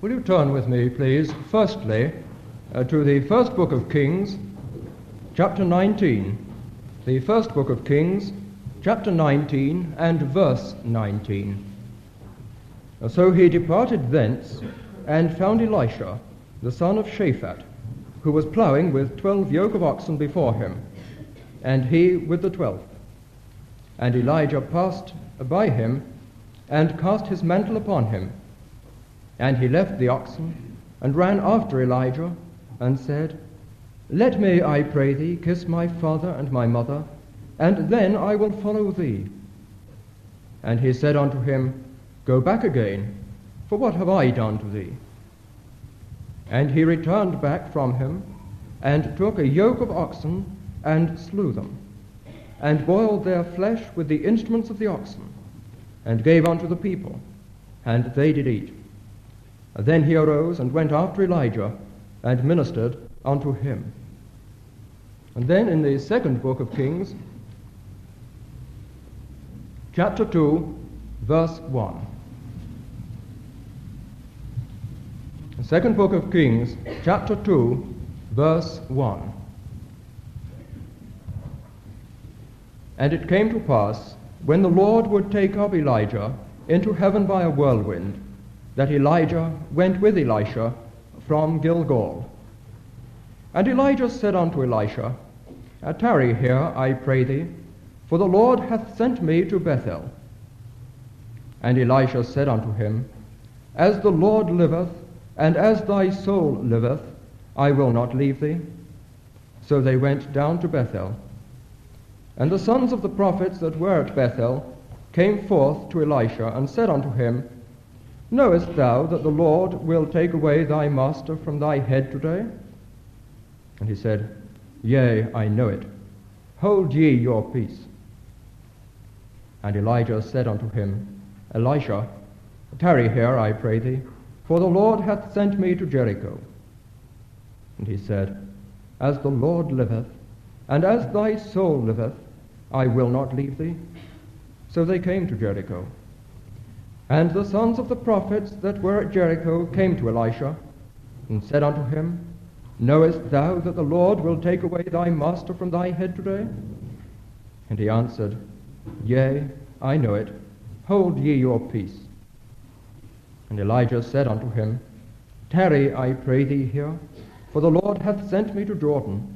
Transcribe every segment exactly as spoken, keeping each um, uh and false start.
Will you turn with me, please, firstly, uh, to the first book of Kings, chapter nineteen. The first book of Kings, chapter nineteen, and verse nineteen. So he departed thence, and found Elisha, the son of Shaphat, who was ploughing with twelve yoke of oxen before him, and he with the twelfth. And Elijah passed by him, and cast his mantle upon him. And he left the oxen, and ran after Elijah, and said, Let me, I pray thee, kiss my father and my mother, and then I will follow thee. And he said unto him, Go back again, for what have I done to thee? And he returned back from him, and took a yoke of oxen, and slew them, and boiled their flesh with the instruments of the oxen, and gave unto the people, and they did eat. Then he arose and went after Elijah, and ministered unto him. And then in the second book of Kings, chapter two, verse one. The second book of Kings, chapter two, verse one. And it came to pass, when the Lord would take up Elijah into heaven by a whirlwind, that Elijah went with Elisha from Gilgal. And Elijah said unto Elisha, Tarry here, I pray thee, for the Lord hath sent me to Bethel. And Elisha said unto him, As the Lord liveth, and as thy soul liveth, I will not leave thee. So they went down to Bethel. And the sons of the prophets that were at Bethel came forth to Elisha, and said unto him, Knowest thou that the Lord will take away thy master from thy head today? And he said, Yea, I know it. Hold ye your peace. And Elijah said unto him, Elisha, tarry here, I pray thee, for the Lord hath sent me to Jericho. And he said, As the Lord liveth, and as thy soul liveth, I will not leave thee. So they came to Jericho. And the sons of the prophets that were at Jericho came to Elisha, and said unto him, Knowest thou that the Lord will take away thy master from thy head today? And he answered, Yea, I know it. Hold ye your peace. And Elijah said unto him, Tarry, I pray thee here, for the Lord hath sent me to Jordan.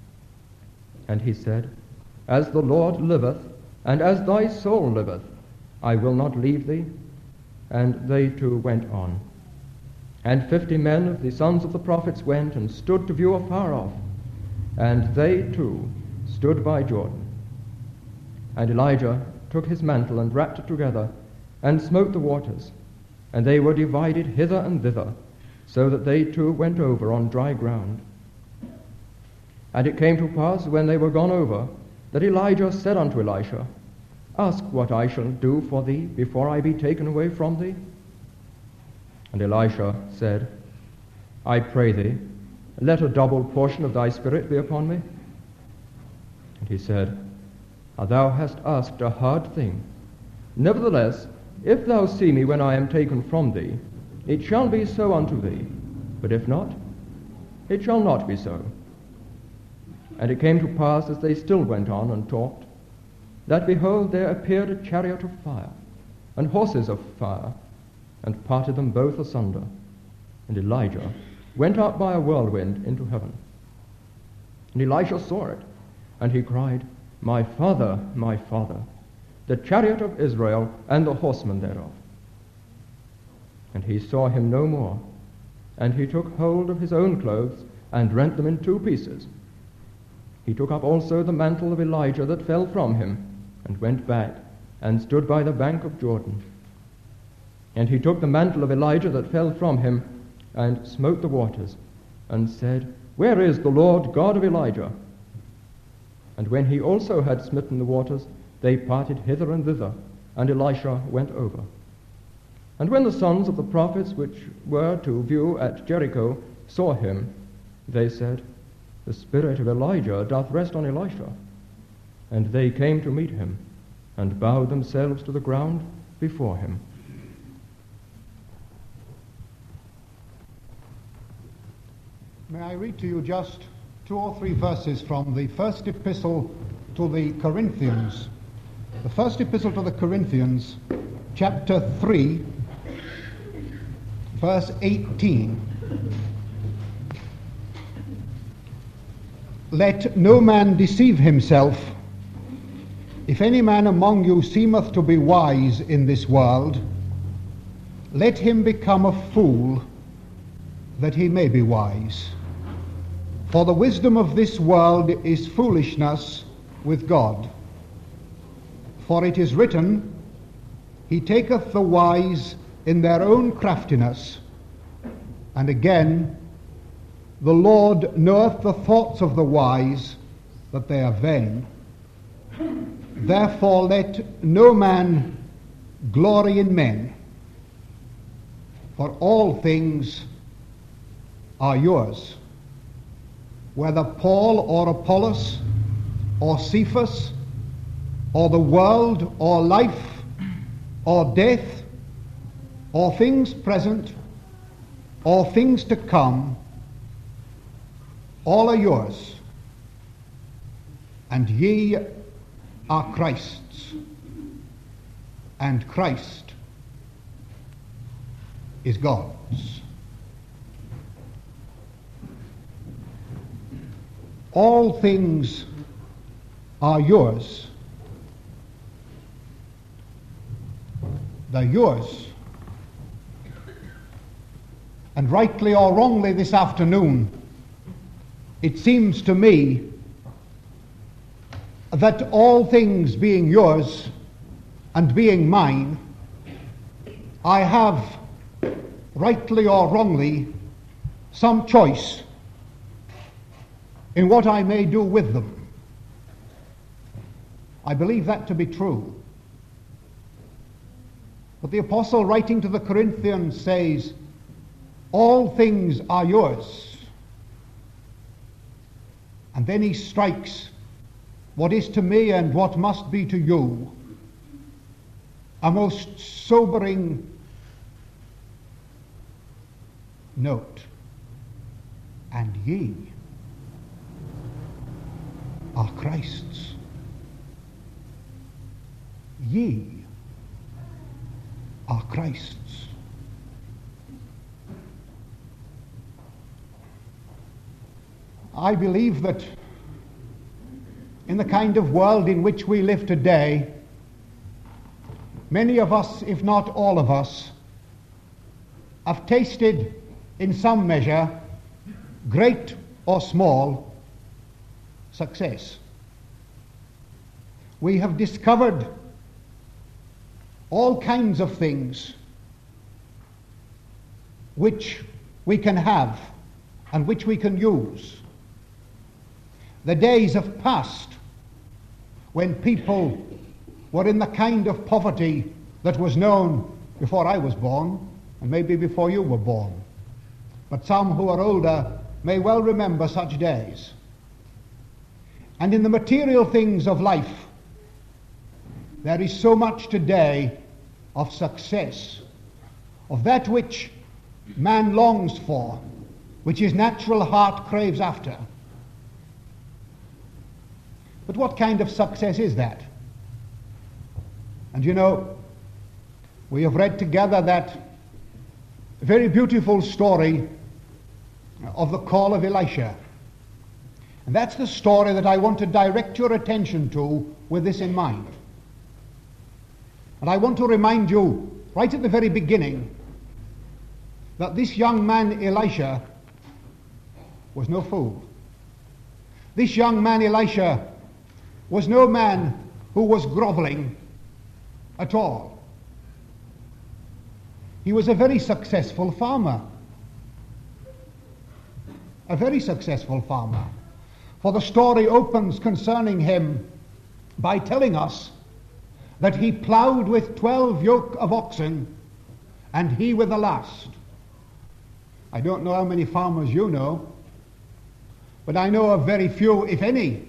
And he said, As the Lord liveth, and as thy soul liveth, I will not leave thee. And they too went on. And fifty men of the sons of the prophets went and stood to view afar off, and they too stood by Jordan. And Elijah took his mantle and wrapped it together, and smote the waters, and they were divided hither and thither, so that they too went over on dry ground. And it came to pass, when they were gone over, that Elijah said unto Elisha, Ask what I shall do for thee before I be taken away from thee. And Elisha said, I pray thee, let a double portion of thy spirit be upon me. And he said, Thou hast asked a hard thing. Nevertheless, if thou see me when I am taken from thee, it shall be so unto thee. But if not, it shall not be so. And it came to pass, as they still went on and talked, that behold, there appeared a chariot of fire, and horses of fire, and parted them both asunder. And Elijah went up by a whirlwind into heaven. And Elisha saw it, and he cried, My father, my father, the chariot of Israel, and the horsemen thereof. And he saw him no more, and he took hold of his own clothes, and rent them in two pieces. He took up also the mantle of Elijah that fell from him, and went back, and stood by the bank of Jordan. And he took the mantle of Elijah that fell from him, and smote the waters, and said, Where is the Lord God of Elijah? And when he also had smitten the waters, they parted hither and thither, and Elisha went over. And when the sons of the prophets which were to view at Jericho saw him, they said, The spirit of Elijah doth rest on Elisha. And they came to meet him, and bowed themselves to the ground before him. May I read to you just two or three verses from the first epistle to the Corinthians. The first epistle to the Corinthians, chapter three, verse eighteen. Let no man deceive himself. If any man among you seemeth to be wise in this world, let him become a fool, that he may be wise. For the wisdom of this world is foolishness with God. For it is written, He taketh the wise in their own craftiness. And again, the Lord knoweth the thoughts of the wise, that they are vain. Therefore let no man glory in men, for all things are yours. Whether Paul or Apollos or Cephas or the world or life or death or things present or things to come, all are yours, and ye are Christ's, and Christ is God's. All things are yours. They're yours. And rightly or wrongly this afternoon, it seems to me that all things being yours and being mine, I have, rightly or wrongly, some choice in what I may do with them. I believe that to be true. But the apostle, writing to the Corinthians, says, all things are yours. And then he strikes what is to me and what must be to you a most sobering note. And ye are Christ's. Ye are Christ's. I believe that in the kind of world in which we live today, many of us, if not all of us, have tasted in some measure, great or small, success. We have discovered all kinds of things which we can have and which we can use. The days have passed when people were in the kind of poverty that was known before I was born, and maybe before you were born. But some who are older may well remember such days. And in the material things of life, there is so much today of success, of that which man longs for, which his natural heart craves after. But what kind of success is that? And you know, we have read together that very beautiful story of the call of Elisha. And that's the story that I want to direct your attention to with this in mind. And I want to remind you, right at the very beginning, that this young man Elisha was no fool. This young man Elisha was no man who was groveling at all. He was a very successful farmer. A very successful farmer. For the story opens concerning him by telling us that he ploughed with twelve yoke of oxen, and he with the last. I don't know how many farmers you know, but I know of very few, if any,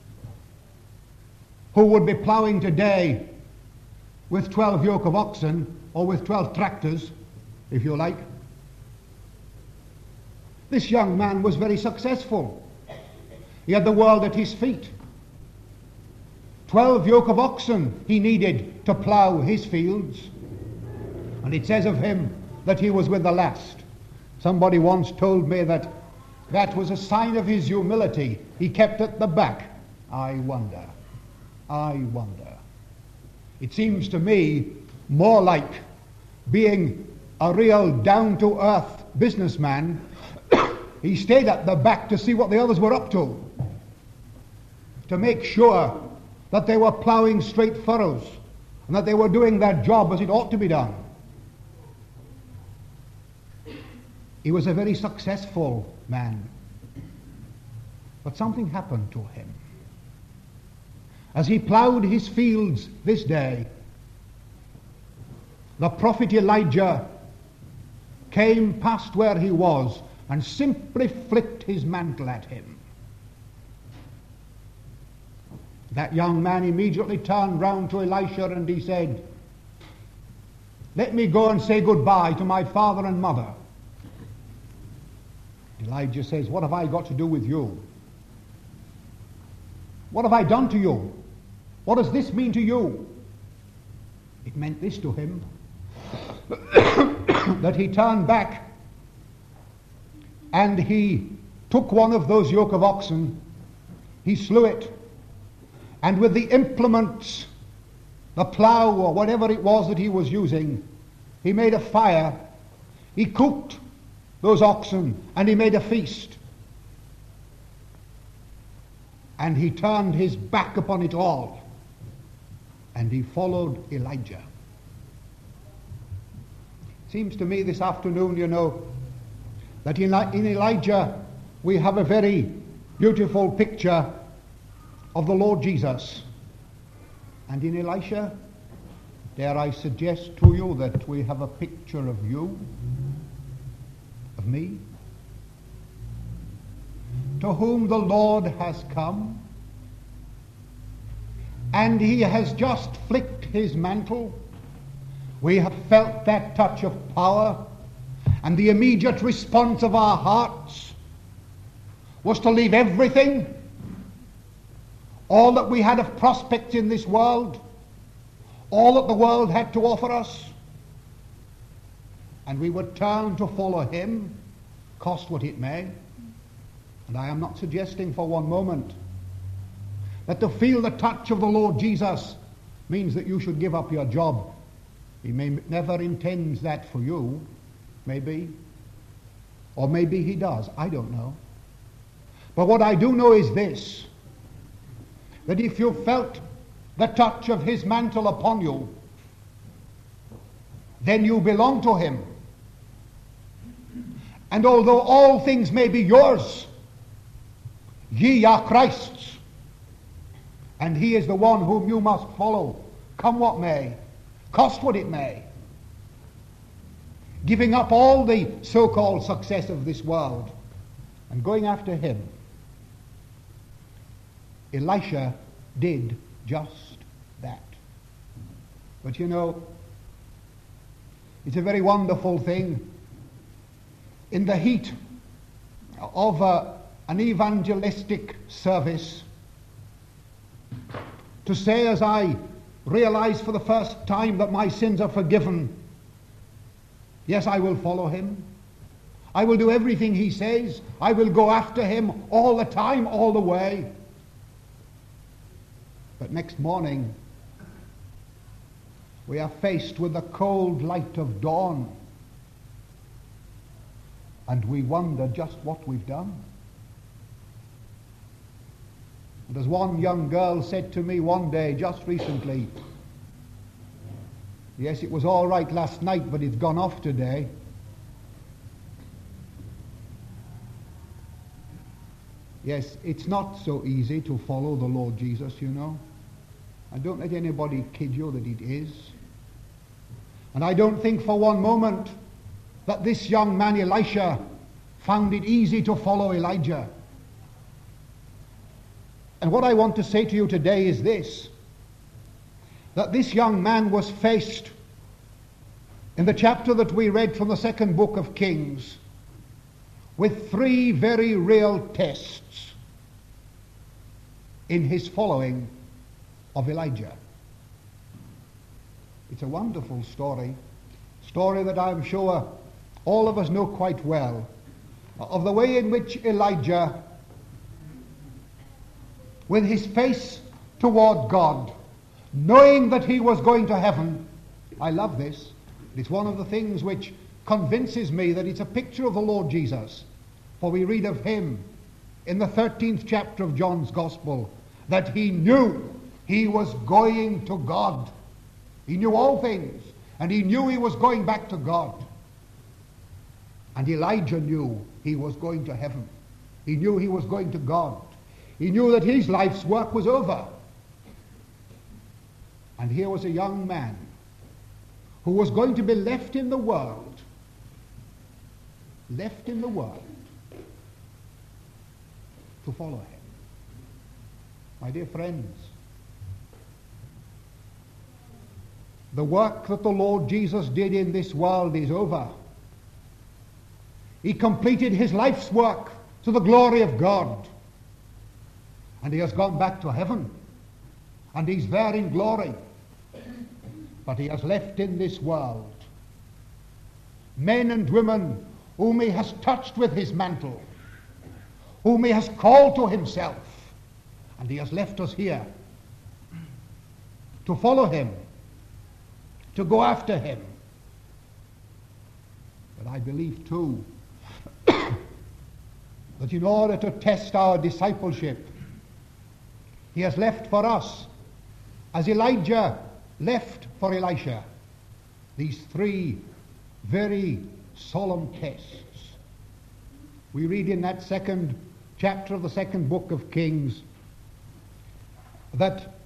who would be ploughing today with twelve yoke of oxen, or with twelve tractors, if you like. This young man was very successful. He had the world at his feet. Twelve yoke of oxen he needed to plough his fields. And it says of him that he was with the last. Somebody once told me that that was a sign of his humility. He kept at the back. I wonder. I wonder. It seems to me more like being a real down-to-earth businessman. He stayed at the back to see what the others were up to, to make sure that they were ploughing straight furrows and that they were doing their job as it ought to be done. He was a very successful man, but something happened to him. As he ploughed his fields this day, the prophet Elijah came past where he was and simply flicked his mantle at him. That young man immediately turned round to Elisha and he said, "Let me go and say goodbye to my father and mother." Elijah says, "What have I got to do with you? What have I done to you? What does this mean to you?" It meant this to him, that he turned back and he took one of those yoke of oxen, he slew it, and with the implements, the plough or whatever it was that he was using, he made a fire, he cooked those oxen, and he made a feast. And he turned his back upon it all, and he followed Elijah. Seems to me this afternoon, you know, that in, in Elijah we have a very beautiful picture of the Lord Jesus. And in Elisha, dare I suggest to you that we have a picture of you, of me, to whom the Lord has come, and he has just flicked his mantle. We have felt that touch of power, and the immediate response of our hearts was to leave everything, all that we had of prospects in this world, all that the world had to offer us, and we would turn to follow him, cost what it may. And I am not suggesting for one moment that to feel the touch of the Lord Jesus means that you should give up your job. He may never intends that for you, maybe, or maybe he does, I don't know. But what I do know is this, that if you felt the touch of his mantle upon you, then you belong to him. And although all things may be yours, ye are Christ's, and he is the one whom you must follow, come what may, cost what it may. Giving up all the so-called success of this world and going after him. Elisha did just that. But you know, it's a very wonderful thing in the heat of a, an evangelistic service to say, as I realize for the first time that my sins are forgiven, yes, I will follow him. I will do everything he says. I will go after him all the time, all the way. But next morning, we are faced with the cold light of dawn, and we wonder just what we've done. And as one young girl said to me one day, just recently, yes, it was all right last night, but it's gone off today. Yes, it's not so easy to follow the Lord Jesus, you know. And don't let anybody kid you that it is. And I don't think for one moment that this young man Elisha found it easy to follow Elijah. And what I want to say to you today is this, that this young man was faced, in the chapter that we read from the second book of Kings, with three very real tests in his following of Elijah. It's a wonderful story, story that I'm sure all of us know quite well, of the way in which Elijah, with his face toward God, knowing that he was going to heaven. I love this. It's one of the things which convinces me that it's a picture of the Lord Jesus. For we read of him in the thirteenth chapter of John's Gospel, that he knew he was going to God. He knew all things, and he knew he was going back to God. And Elijah knew he was going to heaven. He knew he was going to God. He knew that his life's work was over. And here was a young man who was going to be left in the world, left in the world, to follow him. My dear friends, the work that the Lord Jesus did in this world is over. He completed his life's work to the glory of God. And he has gone back to heaven. And he's there in glory. But he has left in this world men and women whom he has touched with his mantle, whom he has called to himself. And he has left us here to follow him, to go after him. But I believe too that in order to test our discipleship, he has left for us, as Elijah left for Elisha, these three very solemn tests. We read in that second chapter of the second book of Kings that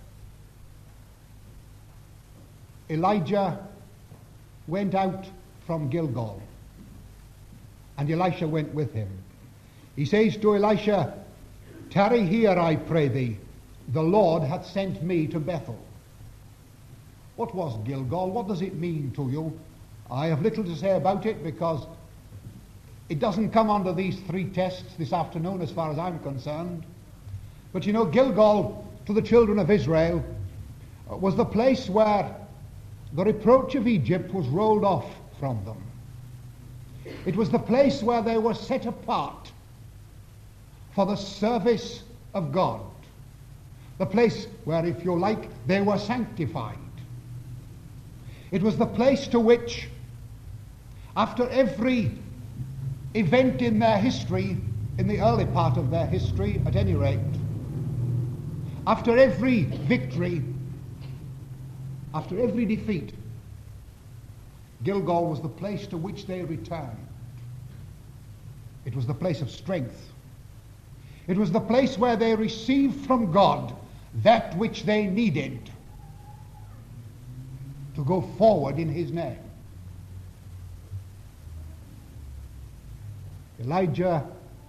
Elijah went out from Gilgal, and Elisha went with him. He says to Elisha, "Tarry here, I pray thee. The Lord hath sent me to Bethel." What was Gilgal? What does it mean to you? I have little to say about it because it doesn't come under these three tests this afternoon as far as I'm concerned. But you know, Gilgal to the children of Israel was the place where the reproach of Egypt was rolled off from them. It was the place where they were set apart for the service of God. The place where, if you like, they were sanctified. It was the place to which, after every event in their history, in the early part of their history at any rate, after every victory, after every defeat, Gilgal was the place to which they returned. It was the place of strength. It was the place where they received from God that which they needed to go forward in his name. Elijah,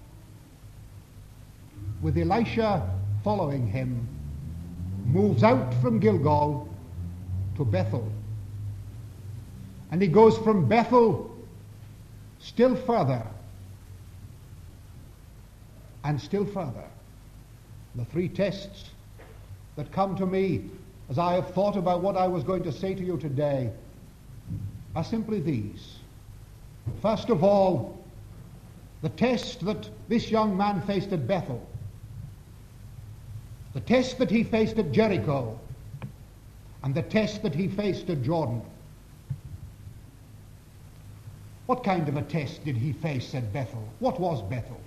with Elisha following him, moves out from Gilgal to Bethel. And he goes from Bethel still further and still further. The three tests that come to me as I have thought about what I was going to say to you today are simply these. First of all, the test that this young man faced at Bethel, the test that he faced at Jericho, and the test that he faced at Jordan. What kind of a test did he face at Bethel? What was Bethel?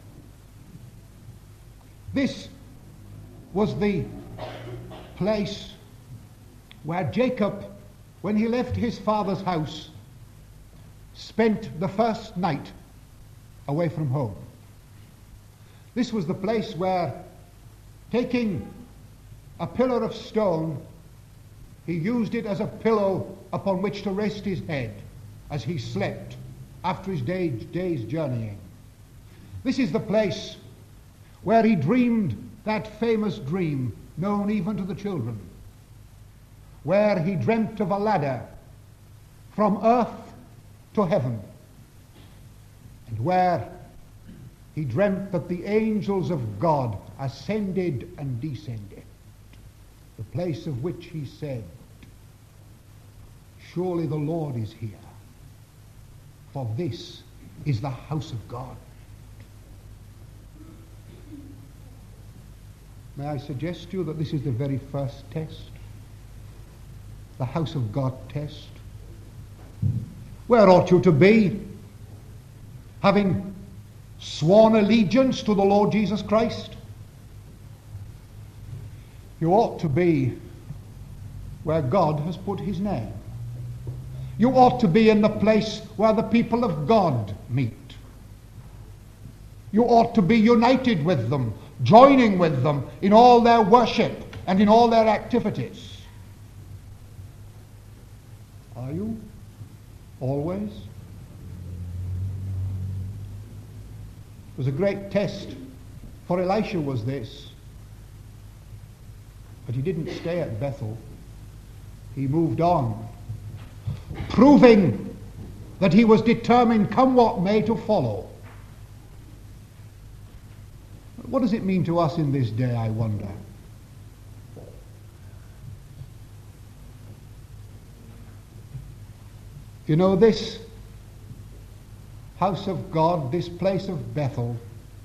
This was the place where Jacob, when he left his father's house, spent the first night away from home. This was the place where, taking a pillar of stone, he used it as a pillow upon which to rest his head as he slept after his day, day's journeying. This is the place where he dreamed that famous dream known even to the children, where he dreamt of a ladder from earth to heaven, and where he dreamt that the angels of God ascended and descended, the place of which he said, surely the Lord is here, for this is the house of God. May I suggest to you that this is the very first test, the house of God test. Where ought you to be, having sworn allegiance to the Lord Jesus Christ? You ought to be where God has put his name. You ought to be in the place where the people of God meet. You ought to be united with them, joining with them in all their worship and in all their activities. Are you? Always? It was a great test for Elisha, was this. But he didn't stay at Bethel. He moved on, proving that he was determined, come what may, to follow. What does it mean to us in this day, I wonder? You know, this house of God, this place of Bethel,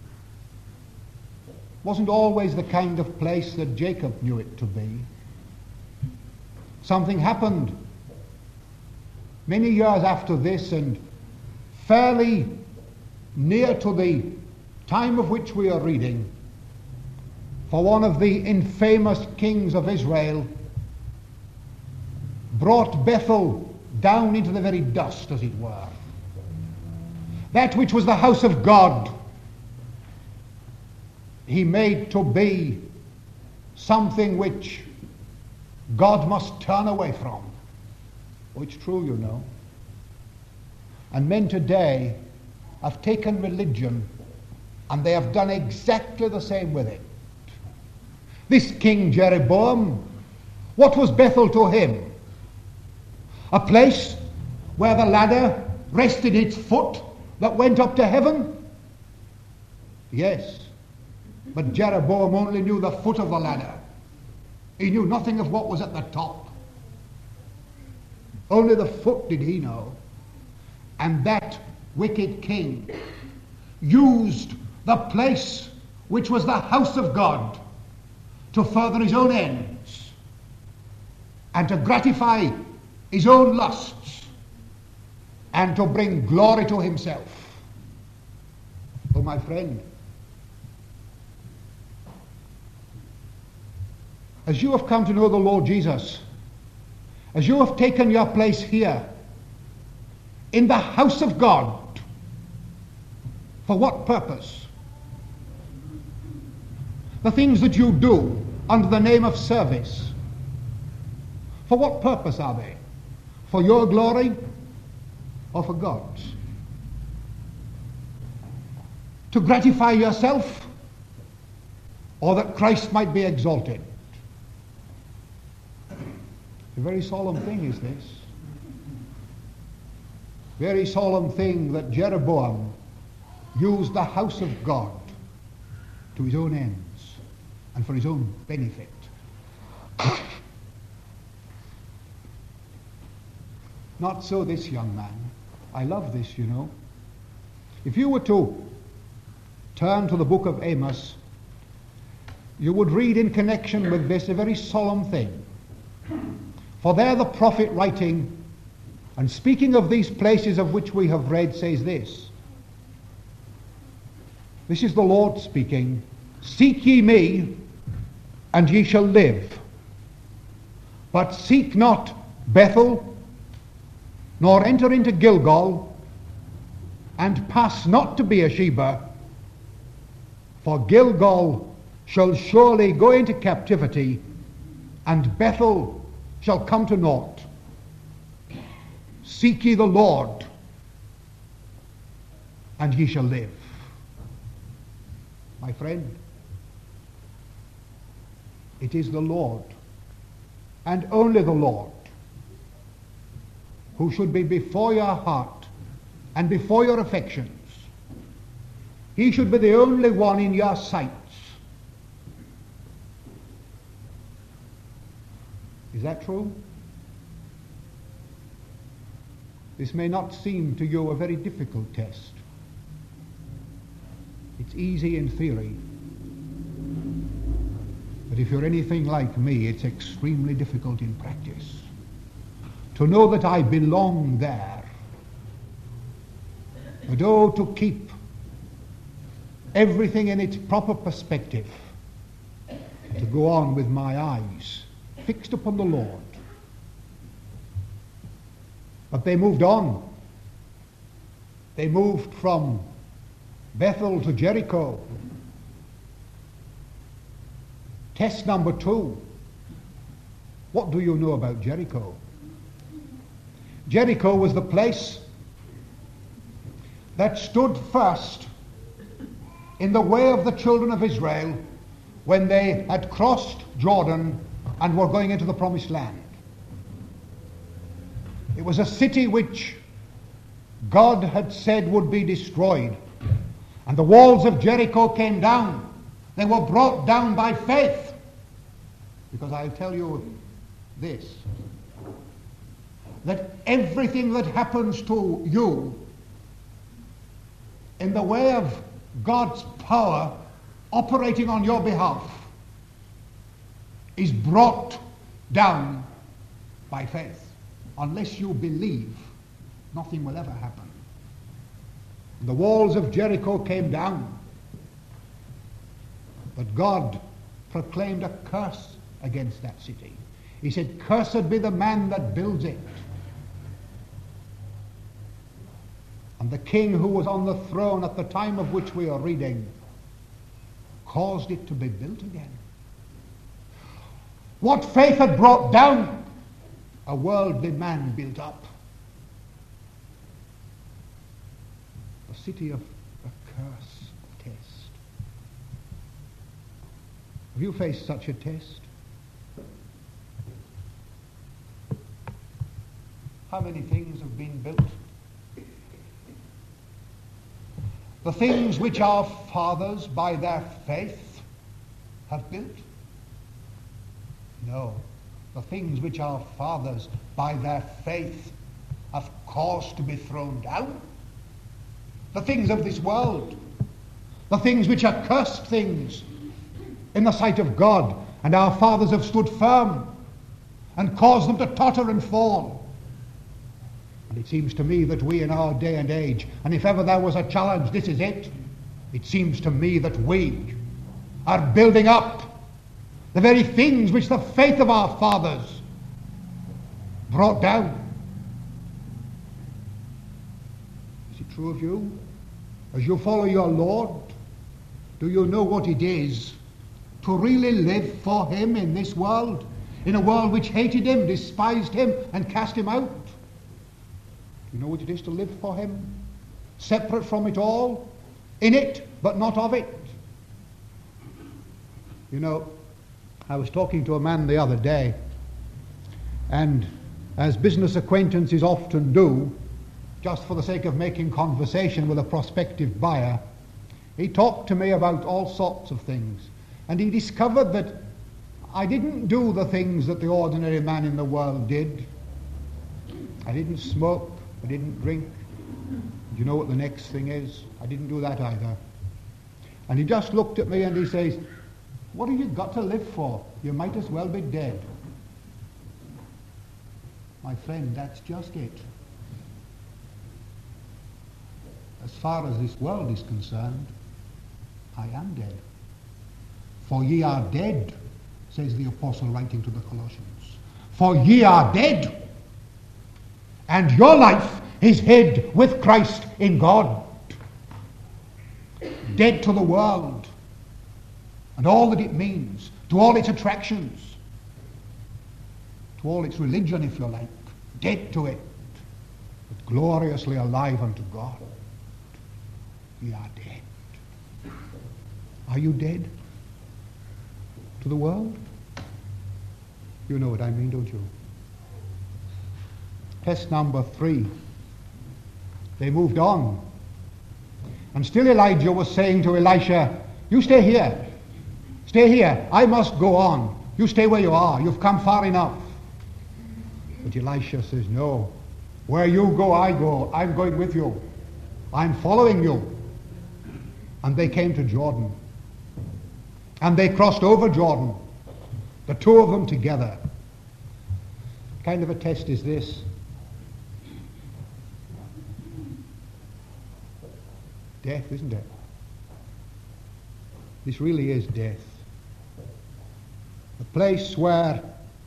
wasn't always the kind of place that Jacob knew it to be. Something happened many years after this, and fairly near to the time of which we are reading, for one of the infamous kings of Israel brought Bethel down into the very dust, as it were. That which was the house of God, he made to be something which God must turn away from. Oh, it's true, you know. And men today have taken religion and they have done exactly the same with it. This King Jeroboam, what was Bethel to him? A place where the ladder rested its foot that went up to heaven? Yes, but Jeroboam only knew the foot of the ladder. He knew nothing of what was at the top. Only the foot did he know. And that wicked king used the place which was the house of God to further his own ends and to gratify his own lusts and to bring glory to himself. Oh, my friend, as you have come to know the Lord Jesus, as you have taken your place here in the house of God, for what purpose? The things that you do under the name of service, for what purpose are they? For your glory or for God's? To gratify yourself, or that Christ might be exalted? A very solemn thing is this. Very solemn thing that Jeroboam used the house of God to his own ends and for his own benefit. Not so this young man. I love this, you know. If you were to turn to the book of Amos, you would read in connection with this a very solemn thing. For there the prophet writing and speaking of these places of which we have read says this. This is the Lord speaking. Seek ye me, and ye shall live. But seek not Bethel, nor enter into Gilgal, and pass not to Beersheba, for Gilgal shall surely go into captivity, and Bethel shall come to naught. Seek ye the Lord, and ye shall live. My friend, it is the Lord, and only the Lord, who should be before your heart and before your affections. he should be the only one in your sights. Is that true? This may not seem to you a very difficult test. It's easy in theory. But if you're anything like me, it's extremely difficult in practice. To know that I belong there. But oh, to keep everything in its proper perspective. To go on with my eyes fixed upon the Lord. But they moved on. They moved from Bethel to Jericho. Test number two. What do you know about Jericho? Jericho was the place that stood first in the way of the children of Israel when they had crossed Jordan and were going into the promised land. It was a city which God had said would be destroyed. And the walls of Jericho came down. They were brought down by faith. Because I'll tell you this, that everything that happens to you in the way of God's power operating on your behalf is brought down by faith. Unless you believe, nothing will ever happen. The walls of Jericho came down, but God proclaimed a curse against that city. He said, "Cursed be the man that builds it." And the king who was on the throne at the time of which we are reading caused it to be built again. What faith had brought down, a worldly man built up. A city of a curse, of test. Have you faced such a test? How many things have been built? The things which our fathers by their faith have built? No. The things which our fathers by their faith have caused to be thrown down. The things of this world. The things which are cursed things in the sight of God. And our fathers have stood firm and caused them to totter and fall. And it seems to me that we in our day and age, and if ever there was a challenge, this is it. It seems to me that we are building up the very things which the faith of our fathers brought down. Is it true of you? As you follow your Lord, do you know what it is to really live for him in this world? In a world which hated him, despised him, and cast him out? Do you know what it is to live for him? Separate from it all? In it, but not of it? You know, I was talking to a man the other day, and as business acquaintances often do, just for the sake of making conversation with a prospective buyer, he talked to me about all sorts of things. And he discovered that I didn't do the things that the ordinary man in the world did. I didn't smoke, I didn't drink. Do you know what the next thing is? I didn't do that either. And he just looked at me and he says, "What have you got to live for? You might as well be dead." My friend, that's just it. As far as this world is concerned, I am dead. For ye are dead, says the apostle writing to the Colossians. For ye are dead, and your life is hid with Christ in God. Dead to the world and all that it means, to all its attractions, to all its religion, if you like. Dead to it, but gloriously alive unto God. We are dead. Are you dead to the world? You know what I mean, don't you? Test number three. They moved on. And still Elijah was saying to Elisha, you stay here. Stay here. I must go on. You stay where you are. You've come far enough. But Elisha says, no. Where you go, I go. I'm going with you. I'm following you. And they came to Jordan. And they crossed over Jordan. The two of them together. What kind of a test is this? Death, isn't it? This really is death. The place where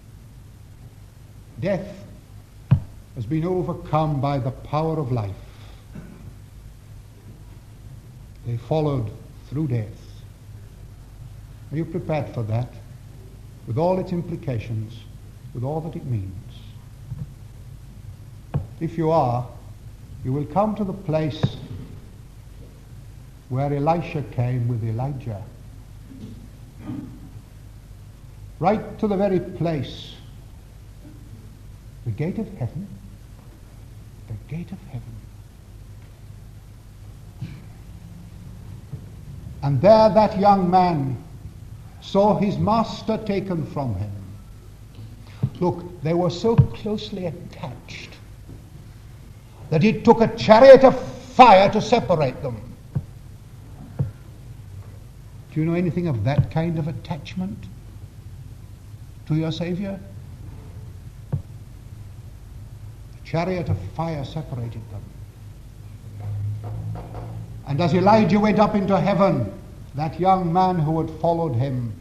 death has been overcome by the power of life. They followed through death. Are you prepared for that? With all its implications, with all that it means. If you are, you will come to the place where Elisha came with Elijah. Right to the very place, the gate of heaven, the gate of heaven. And there that young man saw his master taken from him. Look, they were so closely attached that it took a chariot of fire to separate them. Do you know anything of that kind of attachment to your Savior? A chariot of fire separated them. And as Elijah went up into heaven, that young man who had followed him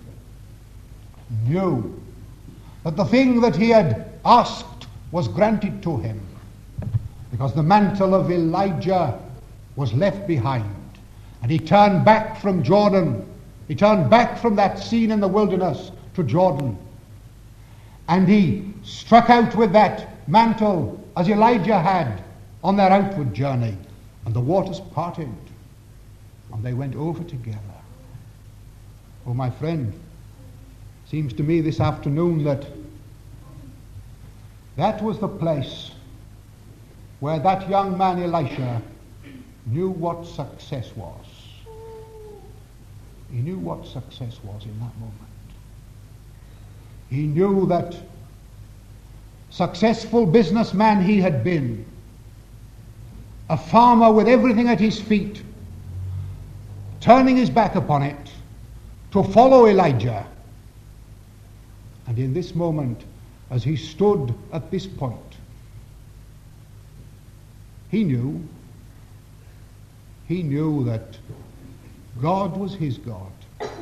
knew that the thing that he had asked was granted to him, because the mantle of Elijah was left behind. And he turned back from Jordan. He turned back from that scene in the wilderness to Jordan. And he struck out with that mantle as Elijah had on their outward journey. And the waters parted. And they went over together. Oh, my friend, seems to me this afternoon that that was the place where that young man Elisha knew what success was. He knew what success was in that moment. He knew that successful businessman he had been, a farmer with everything at his feet, turning his back upon it to follow Elijah. And in this moment, as he stood at this point, he knew, he knew that God was his God.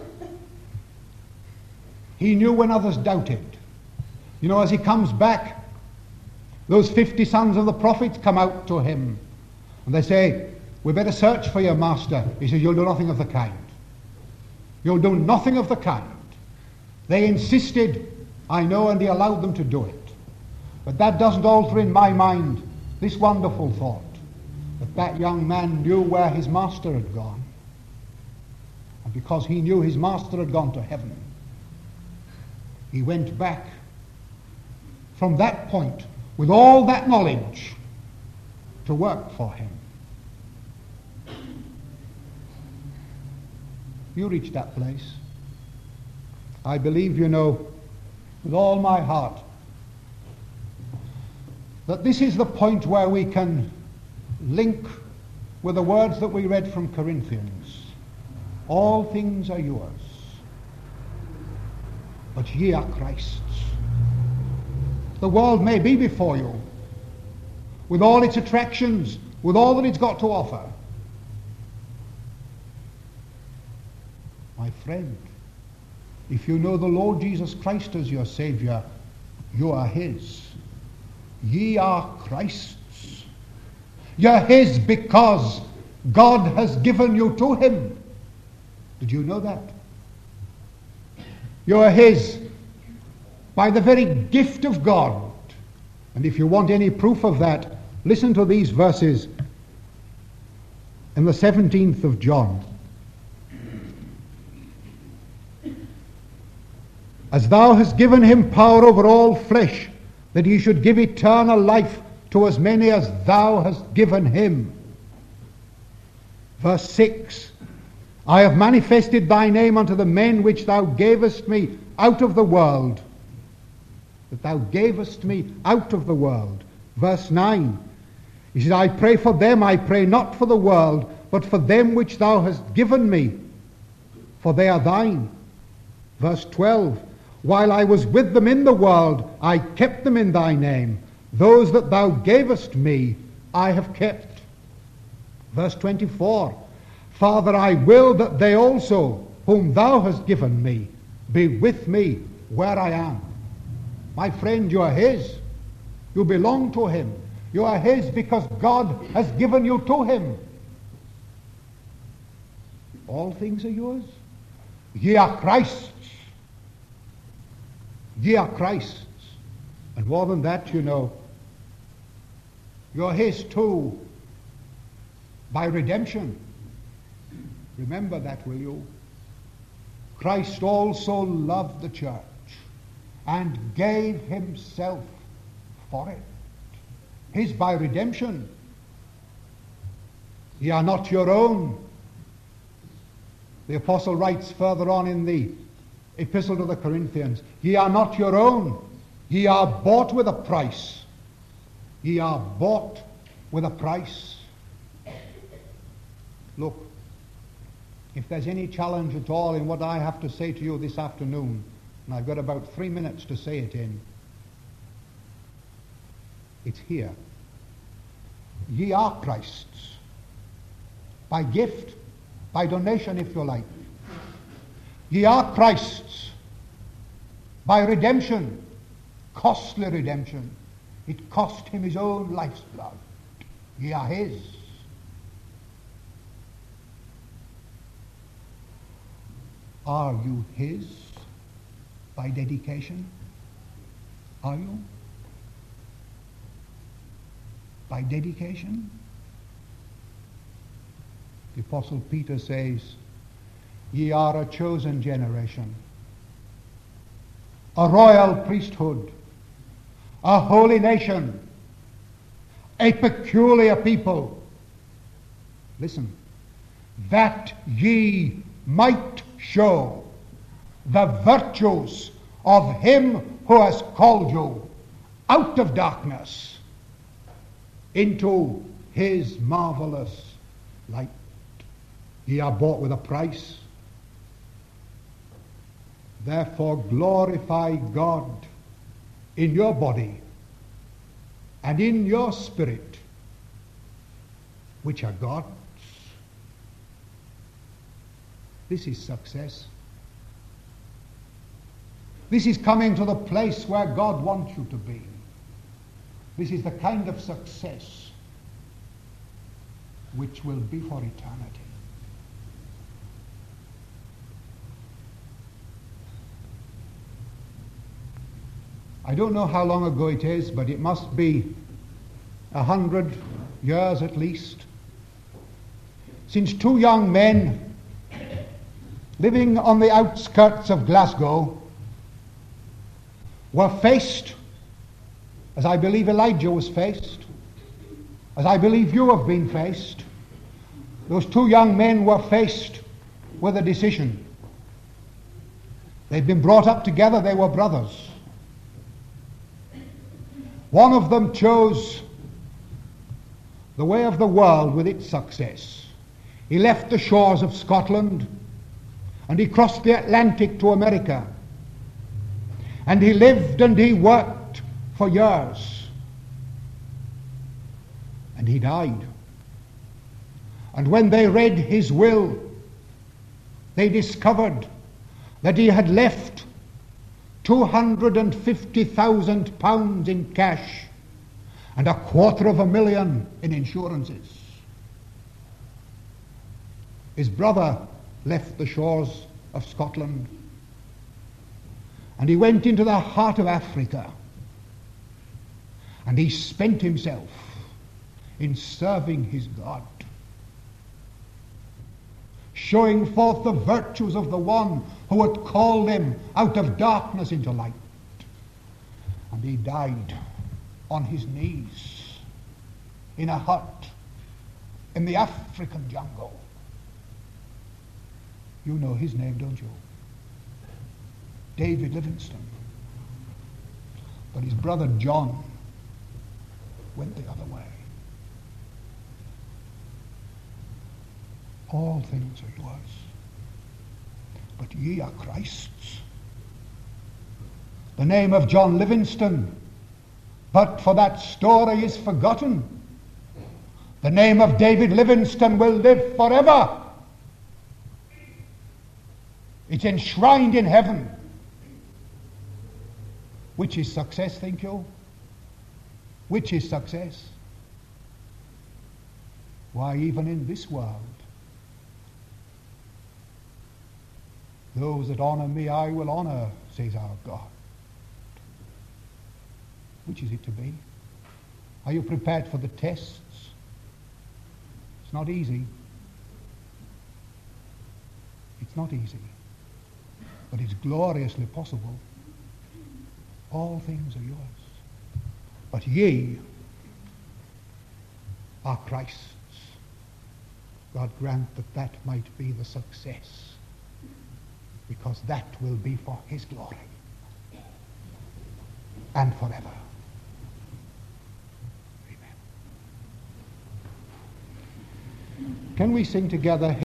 He knew when others doubted. You know, as he comes back, those fifty sons of the prophets come out to him, and they say, we better search for your master. He says, you'll do nothing of the kind. You'll do nothing of the kind. They insisted, I know, and he allowed them to do it. But that doesn't alter in my mind this wonderful thought, that that young man knew where his master had gone. And because he knew his master had gone to heaven, he went back from that point with all that knowledge to work for him. You reach that place. I believe, you know, with all my heart, that this is the point where we can link with the words that we read from Corinthians. All things are yours, but ye are Christ's. The world may be before you, with all its attractions, with all that it's got to offer. My friend, if you know the Lord Jesus Christ as your Savior, you are his. Ye are Christ's. You're his because God has given you to him. Did you know that? You are his by the very gift of God. And if you want any proof of that, listen to these verses in the seventeenth of John. As thou hast given him power over all flesh, that he should give eternal life to as many as thou hast given him. Verse six, I have manifested thy name unto the men which thou gavest me out of the world. That thou gavest me out of the world. Verse nine, he says, I pray for them, I pray not for the world, but for them which thou hast given me, for they are thine. Verse twelve, while I was with them in the world, I kept them in thy name. Those that thou gavest me, I have kept. Verse twenty-four, Father, I will that they also, whom thou hast given me, be with me where I am. My friend, you are his. You belong to him. You are his because God has given you to him. All things are yours. Ye are Christ's. Ye are Christ's. And more than that, you know, you're his too by redemption. Remember that, will you? Christ also loved the church and gave himself for it. His by redemption. Ye are not your own. The apostle writes further on in the epistle to the Corinthians, ye are not your own. Ye are bought with a price. Ye are bought with a price. Look, if there's any challenge at all in what I have to say to you this afternoon, and I've got about three minutes to say it in, it's here. Ye are Christ's. By gift, by donation if you like. Ye are Christ's. By redemption, costly redemption. It cost him his own life's blood. Ye are his. Are you his by dedication? Are you? By dedication? The Apostle Peter says, ye are a chosen generation, a royal priesthood, a holy nation, a peculiar people. Listen, that ye might show the virtues of him who has called you out of darkness into his marvelous light. Ye are bought with a price. Therefore glorify God in your body and in your spirit, which are God's. This is success. This is coming to the place where God wants you to be. This is the kind of success which will be for eternity. I don't know how long ago it is, but it must be a hundred years at least, since two young men living on the outskirts of Glasgow were faced, as I believe Elijah was faced, as I believe you have been faced. Those two young men were faced with a decision. They'd been brought up together, they were brothers. One of them chose the way of the world with its success. He left the shores of Scotland and he crossed the Atlantic to America. And he lived and he worked for years. And he died. And when they read his will, they discovered that he had left two hundred fifty thousand pounds in cash and a quarter of a million in insurances. His brother left the shores of Scotland and he went into the heart of Africa and he spent himself in serving his God, showing forth the virtues of the one who had called him out of darkness into light. And he died on his knees in a hut in the African jungle. You know his name, don't you? David Livingstone. But his brother John went the other way. All things are yours, but ye are Christ's. The name of John Livingstone, but for that story, is forgotten. The name of David Livingstone will live forever. It's enshrined in heaven. Which is success, think you? Which is success? Why, even in this world, those that honor me I will honor, says our God. Which is it to be? Are you prepared for the tests? It's not easy. It's not easy. But it's gloriously possible. All things are yours. But ye are Christ's. God grant that that might be the success, because that will be for his glory and forever. Amen. Can we sing together?